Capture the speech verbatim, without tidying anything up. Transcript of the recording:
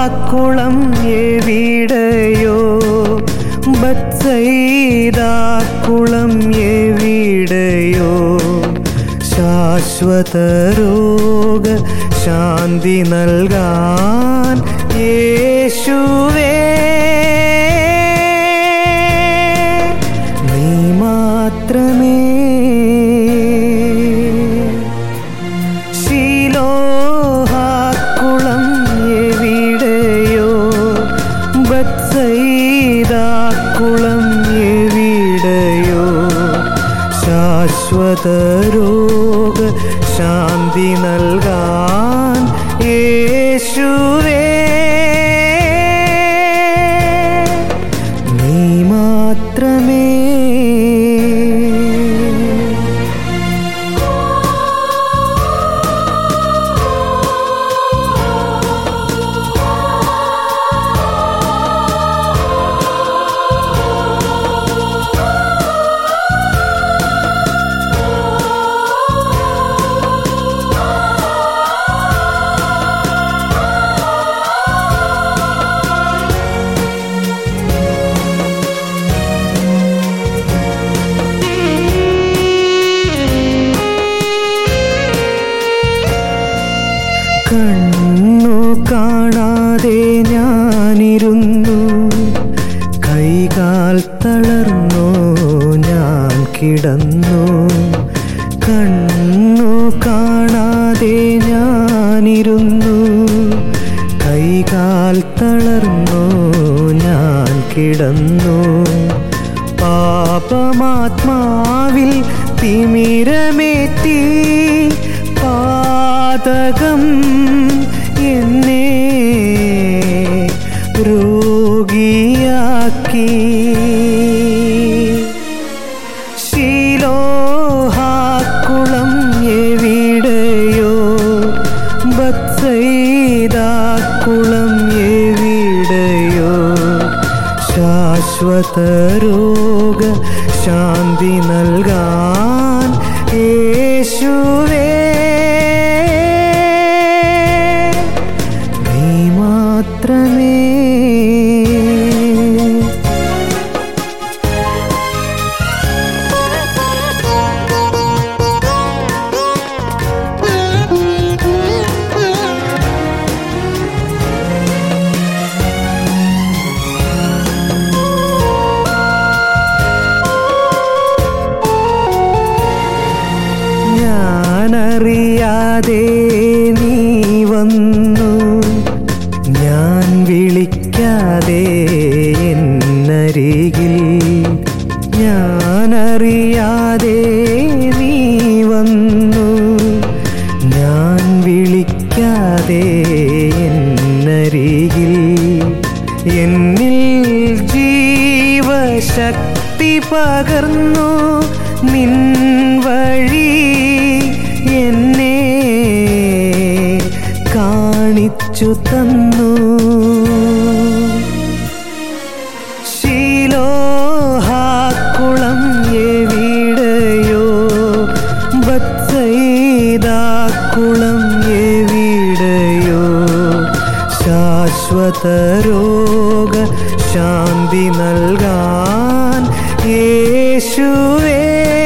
കുളം എവിടെയോ, ബത്സയിദാ കുളം എവിടെയോ, ശാശ്വത രോഗ ശാന്തി നൽകാൻ യേശുവേ നീ മാത്രമേ. ശിലോഹാക്കുളം എവിടെയോ, ബത്സയിദാ കുളം എവിടെയോ, ശാശ്വത രോഗ ശാന്തി നൽകാൻ യേശുവേ നീ മാത്രമേ. കണ്ണു കാണാതെ ഞാനിരുന്നു, കൈകാൽ തളർന്നു ഞാൻ കിടന്നു. കണ്ണു കാണാതെ ഞാനിരുന്നു, കൈകാൽ തളർന്നു ഞാൻ കിടന്നു. പാപമാത്മാവിൽ തിമിരമേറ്റി പാതകം എന്നെ രോഗിയാക്കി. ശിലോഹാക്കുളം എവിടെയോ, ബത്സയിദാ കുളം എവിടെയോ, ശാശ്വത രോഗ ശാന്തി നൽകാൻ യേശുവേ നീ മാത്രമേ. ഞാനറിയാതെ നീ വന്നു, ഞാൻ വിളിക്കാതെ എന്നരികിൽ. ഞാനറിയാതെ നീ വന്നു, ഞാൻ വിളിക്കാതെ എന്നരികിൽ. എന്നിൽ ജീവശക്തി പകർന്നു നിൻ വഴി എന്നെ കാണിച്ചു തന്നു. ശിലോഹാക്കുളം എവിടെയോ, ബത്സയിദാ കുളം എവിടെയോ, ശാശ്വത രോഗ ശാന്തി നൽകാൻ യേശുവേ